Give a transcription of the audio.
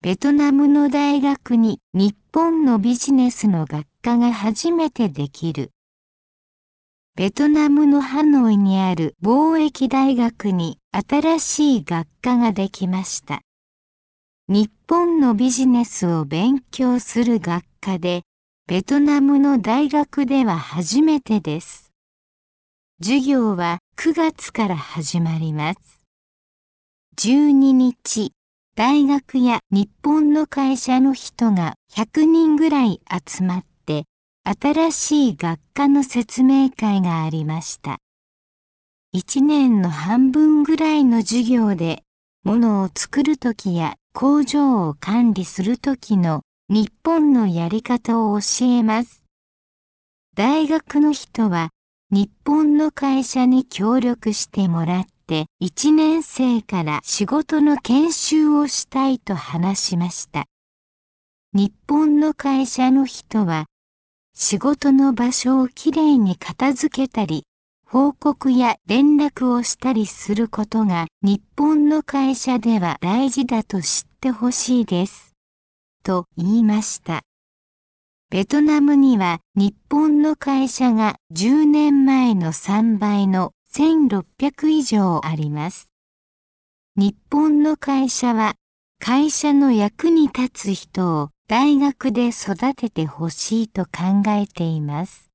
ベトナムの大学に日本のビジネスの学科が初めてできる。ベトナムのハノイにある貿易大学に新しい学科ができました。日本のビジネスを勉強する学科で、ベトナムの大学では初めてです。授業は9月から始まります。12日、大学や日本の会社の人が100人ぐらい集まって、新しい学科の説明会がありました。1年の半分ぐらいの授業で、物を作るときや工場を管理するときの日本のやり方を教えます。大学の人は日本の会社に協力してもらって1年生から仕事の研修をしたいと話しました。日本の会社の人は仕事の場所をきれいに片付けたり、報告や連絡をしたりすることが日本の会社では大事だと知ってほしいです。と言いました。ベトナムには日本の会社が10年前の3倍の1600以上あります。日本の会社は会社の役に立つ人を大学で育ててほしいと考えています。